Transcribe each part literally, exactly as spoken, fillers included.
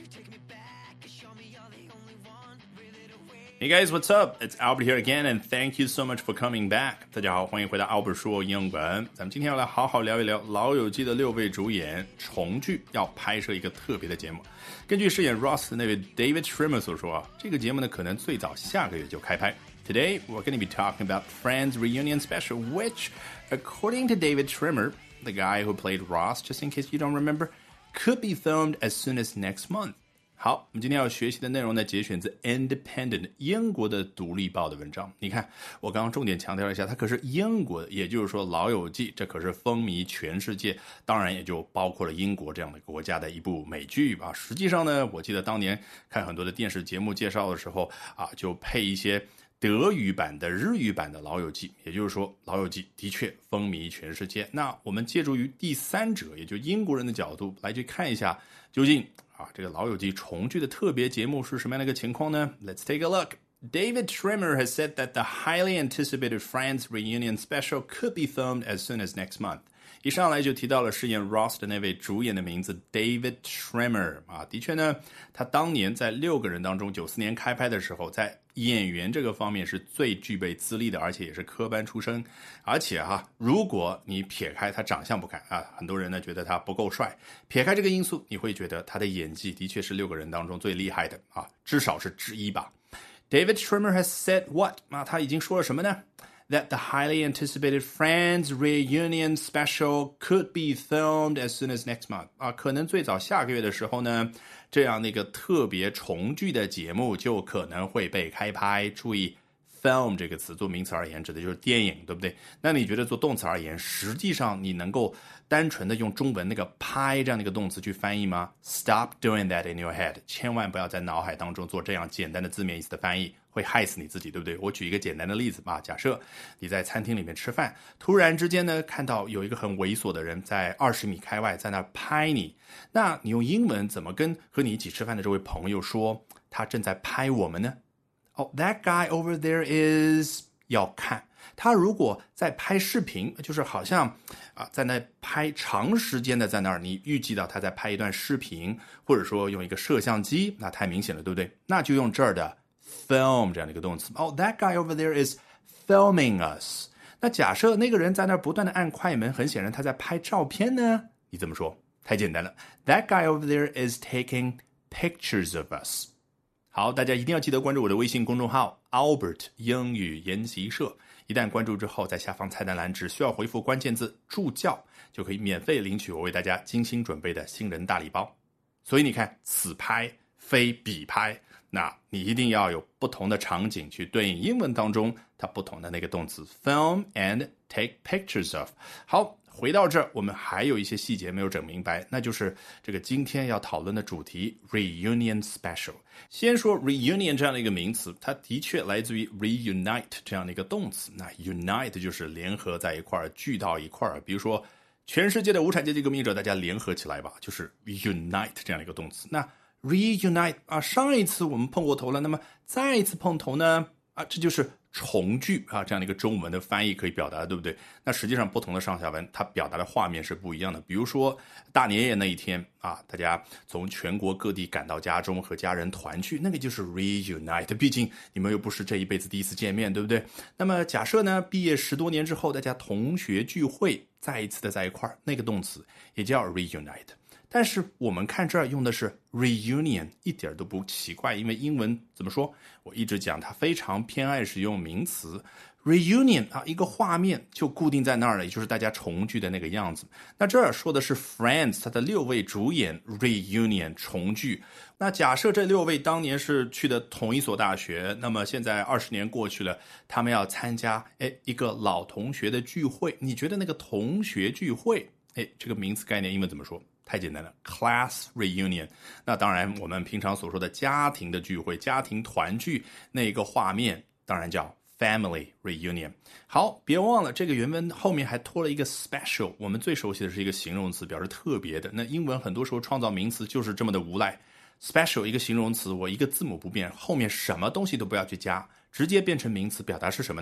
Hey guys, what's up? It's Albert here again, and thank you so much for coming back. 大家好，欢迎回到 Albert 说英文。咱们今天要来好好聊一聊《老友记》的六位主演重聚要拍摄一个特别的节目。根据饰演 Ross 的那位 David Schwimmer 所说啊，这个节目呢可能最早下个月就开拍。Today, we're going to be talking about Friends Reunion Special, which, according to David Schwimmer, the guy who played Ross, just in case you don't remember, could be filmed as soon as next month.好，我们今天要学习的内容呢，节选自 Independent 英国的独立报的文章。你看，我刚刚重点强调一下，它可是英国的，也就是说《老友记》这可是风靡全世界，当然也就包括了英国这样的国家的一部美剧啊。实际上呢，我记得当年看很多的电视节目介绍的时候啊，就配一些德语版的、日语版的《老友记》，也就是说，《老友记》的确风靡全世界。那我们借助于第三者，也就英国人的角度来去看一下，究竟啊，这个老友记重聚的特别节目是什么样的一个情况呢？ Let's take a look. David Schwimmer has said that the highly anticipated Friends reunion special could be filmed as soon as next month. 一上来就提到了饰演 Ross 的那位主演的名字 David Schwimmer 啊，的确呢，他当年在六个人当中，九四年开拍的时候，在演员这个方面是最具备资历的，而且也是科班出身。而且哈、啊，如果你撇开他长相不看啊，很多人呢觉得他不够帅，撇开这个因素，你会觉得他的演技的确是六个人当中最厉害的啊，至少是之一吧。David Schwimmer has said what? 啊，他已经说了什么呢？That the highly anticipated Friends reunion special could be filmed as soon as next month. 啊，可能最早下个月的时候呢，这样的一个特别重聚的节目就可能会被开拍。注意 film 这个词做名词而言指的就是电影，对不对？那你觉得做动词而言，实际上你能够单纯的用中文那个拍这样的一个动词去翻译吗？ Stop doing that in your head. 千万不要在脑海当中做这样简单的字面意思的翻译，会害死你自己，对不对？我举一个简单的例子吧，假设你在餐厅里面吃饭，突然之间呢看到有一个很猥琐的人在二十米开外在那拍你，那你用英文怎么跟和你一起吃饭的这位朋友说他正在拍我们呢？哦、oh, that guy over there is 要看他如果在拍视频，就是好像啊在那拍长时间的在那儿，你预计到他在拍一段视频，或者说用一个摄像机，那太明显了，对不对？那就用这儿的 film 这样的一个动词。哦、oh, that guy over there is filming us. 那假设那个人在那儿不断的按快门，很显然他在拍照片呢，你怎么说？太简单了。That guy over there is taking pictures of us. 好，大家一定要记得关注我的微信公众号 Albert 英语研习社。一旦关注之后，在下方菜单栏只需要回复关键字助教，就可以免费领取我为大家精心准备的新人大礼包。所以你看，此拍非彼拍，那你一定要有不同的场景去对应英文当中它不同的那个动词 film and take pictures of。 好，回到这儿，我们还有一些细节没有整明白，那就是这个今天要讨论的主题 reunion special。 先说 reunion 这样的一个名词，它的确来自于 reunite 这样的一个动词。那 unite 就是联合在一块儿，聚到一块儿，比如说全世界的无产阶级革命者大家联合起来吧，就是 unite 这样的一个动词。那 reunite 啊，上一次我们碰过头了，那么再一次碰头呢啊，这就是重聚啊，这样的一个中文的翻译可以表达的，对不对？那实际上不同的上下文它表达的画面是不一样的。比如说大年夜那一天啊，大家从全国各地赶到家中和家人团聚，那个就是 reunite， 毕竟你们又不是这一辈子第一次见面，对不对？那么假设呢，毕业十多年之后大家同学聚会再一次的在一块儿，那个动词也叫 reunite。但是我们看这儿用的是 reunion， 一点都不奇怪，因为英文怎么说？我一直讲它非常偏爱使用名词 reunion 啊，一个画面就固定在那儿了，也就是大家重聚的那个样子。那这儿说的是 Friends 它的六位主演 reunion 重聚。那假设这六位当年是去的同一所大学，那么现在二十年过去了，他们要参加哎一个老同学的聚会。你觉得那个同学聚会，哎，这个名词概念英文怎么说？太简单了 class reunion。 那当然我们平常所说的家庭的聚会，家庭团聚那个画面当然叫 family reunion。 好，别忘了这个原文后面还拖了一个 special， 我们最熟悉的是一个形容词，表示特别的。那英文很多时候创造名词就是这么的无赖， special 一个形容词，我一个字母不变，后面什么东西都不要去加，直接变成名词，表达是什么呢？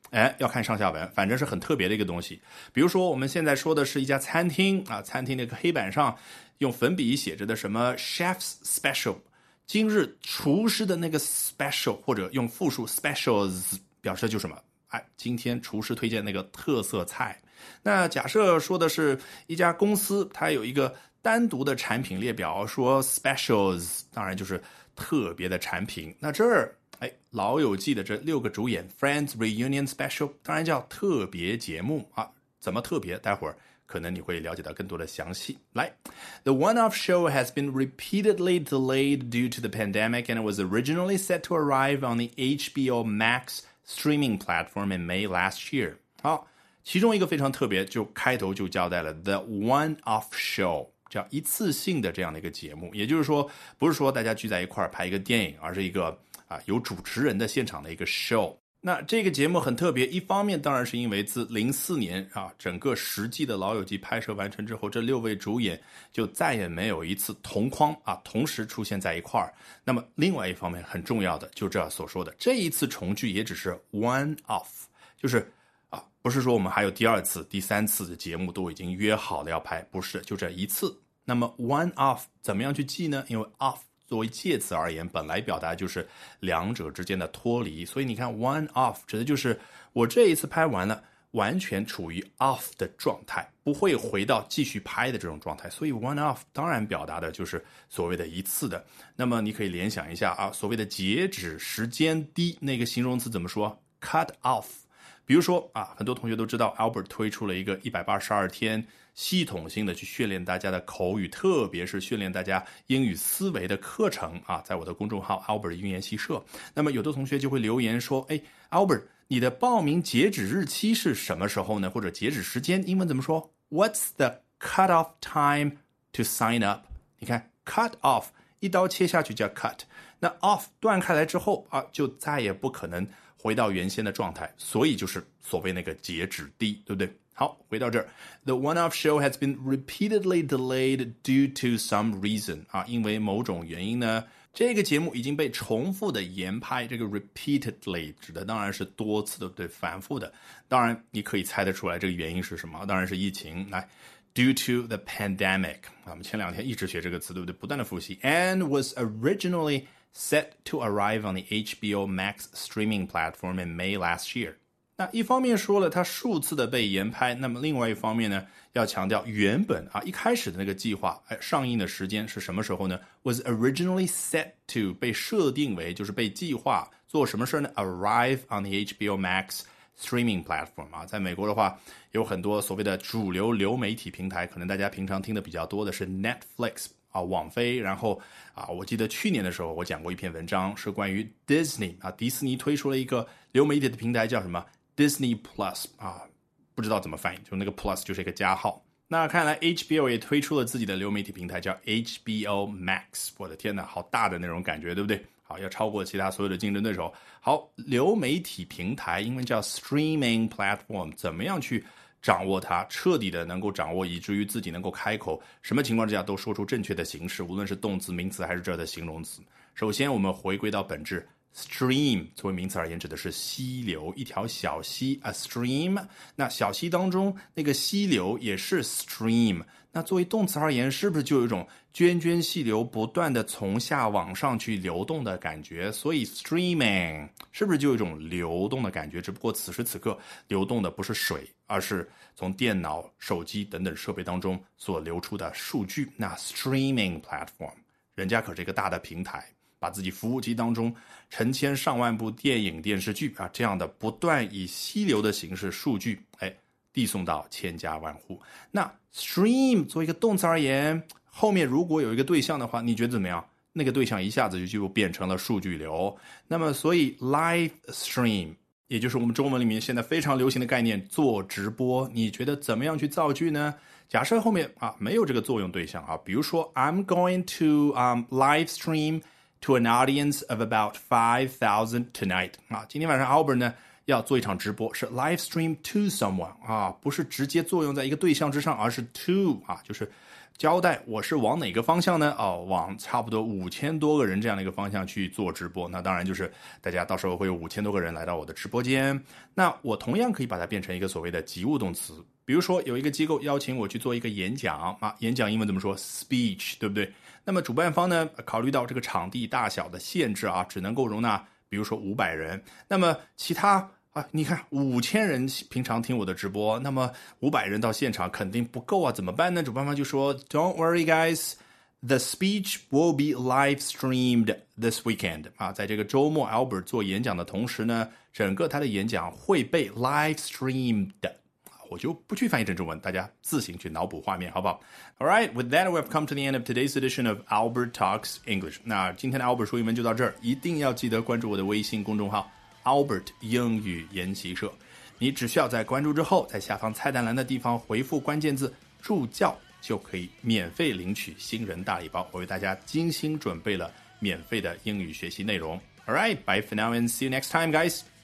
哎，要看上下文，反正是很特别的一个东西。比如说我们现在说的是一家餐厅啊，餐厅那个黑板上用粉笔写着的什么 Chef's Special， 今日厨师的那个 Special， 或者用复数 Specials 表示就什么，哎，今天厨师推荐那个特色菜。那假设说的是一家公司，它有一个单独的产品列表，说 Specials， 当然就是特别的产品。那这儿哎，老友记的这六个主演 Friends Reunion Special 当然叫特别节目啊，怎么特别？待会儿可能你会了解到更多的详细。来 ，The one-off show has been repeatedly delayed due to the pandemic, and it was originally set to arrive on the H B O Max streaming platform in May last year. 好，其中一个非常特别，就开头就交代了 The one-off show。叫一次性的这样的一个节目，也就是说，不是说大家聚在一块儿拍一个电影，而是一个啊有主持人的现场的一个 show。那这个节目很特别，一方面当然是因为自零四年啊整个十季的老友记拍摄完成之后，这六位主演就再也没有一次同框啊同时出现在一块儿。那么另外一方面很重要的，就这所说的这一次重聚也只是 one off， 就是啊，不是说我们还有第二次、第三次的节目都已经约好了要拍，不是，就这一次。那么 one off 怎么样去记呢？因为 off 作为介词而言，本来表达就是两者之间的脱离，所以你看 one off 指的就是我这一次拍完了，完全处于 off 的状态，不会回到继续拍的这种状态，所以 one off 当然表达的就是所谓的一次的。那么你可以联想一下啊，所谓的截止时间低，那个形容词怎么说？ cut off。比如说啊，很多同学都知道 Albert 推出了一个一百八十二天系统性的去训练大家的口语，特别是训练大家英语思维的课程啊，在我的公众号 Albert 语言习社。那么有的同学就会留言说，哎 Albert 你的报名截止日期是什么时候呢？或者截止时间英文怎么说？ What's the cut-off time to sign up？ 你看 cut off 一刀切下去叫 cut， 那 off 断开来之后啊，就再也不可能回到原先的状态，所以就是所谓那个截止低，对不对？好，回到这儿 ，The one-off show has been repeatedly delayed due to some reason 啊，因为某种原因呢，这个节目已经被重复的延拍。这个 repeatedly 指的当然是多次，对不对？反复的。当然，你可以猜得出来这个原因是什么？当然是疫情。来 ，due to the pandemic 啊，我们前两天一直学这个词，对不对？不断的复习 ，and was originally set to arrive on the H B O Max streaming platform in May last year。 那一方面说了它数次的被延拍，那么另外一方面呢，要强调原本啊一开始的那个计划，哎，上映的时间是什么时候呢？ Was originally set to 被设定为就是被计划做什么事呢？ Arrive on the H B O Max streaming platform 啊，在美国的话有很多所谓的主流流媒体平台，可能大家平常听的比较多的是 Netflix啊，网飞，然后啊，我记得去年的时候我讲过一篇文章，是关于 Disney 啊，迪士尼推出了一个流媒体的平台叫什么 Disney Plus 啊，不知道怎么翻译，就那个 Plus 就是一个加号。那看来 H B O 也推出了自己的流媒体平台叫 H B O Max， 我的天哪，好大的那种感觉，对不对？好，要超过其他所有的竞争对手。好，流媒体平台英文叫 streaming platform， 怎么样去掌握它，彻底的能够掌握，以至于自己能够开口，什么情况之下都说出正确的形式，无论是动词、名词还是这儿的形容词。首先我们回归到本质， stream 作为名词而言指的是溪流，一条小溪 a stream， 那小溪当中那个溪流也是 stream， 那作为动词而言是不是就有一种涓涓细流不断的从下往上去流动的感觉？所以 streaming 是不是就有一种流动的感觉？只不过此时此刻流动的不是水，而是从电脑、手机等等设备当中所流出的数据。那 streaming platform 人家可是一个大的平台，把自己服务器当中成千上万部电影电视剧啊，这样的不断以溪流的形式数据哎递送到千家万户。那 stream 作为一个动词而言，后面如果有一个对象的话，你觉得怎么样？那个对象一下子就变成了数据流。那么所以 live stream 也就是我们中文里面现在非常流行的概念，做直播，你觉得怎么样去造句呢？假设后面啊没有这个作用对象啊，比如说 I'm going to um, live stream to an audience of about five thousand tonight 啊，今天晚上 Albert 呢要做一场直播，是 live stream to someone 啊，不是直接作用在一个对象之上，而是 to 啊，就是交代我是往哪个方向呢？哦，往差不多五千多个人这样的一个方向去做直播。那当然就是大家到时候会有五千多个人来到我的直播间。那我同样可以把它变成一个所谓的及物动词。比如说有一个机构邀请我去做一个演讲啊，演讲英文怎么说 ？speech， 对不对？那么主办方呢，考虑到这个场地大小的限制啊，只能够容纳比如说五百人。那么其他啊，你看五千人平常听我的直播，那么五百人到现场肯定不够啊，怎么办呢？主办方就说 Don't worry guys, the speech will be live streamed this weekend 啊，在这个周末 Albert 做演讲的同时呢，整个他的演讲会被 live streamed， 我就不去翻译成中文，大家自行去脑补画面好不好？ Alright, with that we've come to the end of today's edition of Albert Talks English。 那今天的 Albert 说英文就到这儿，一定要记得关注我的微信公众号Albert 英语研习社，你只需要在关注之后，在下方菜单栏的地方回复关键字助教，就可以免费领取新人大礼包。我为大家精心准备了免费的英语学习内容。Alright, bye for now and see you next time, guys.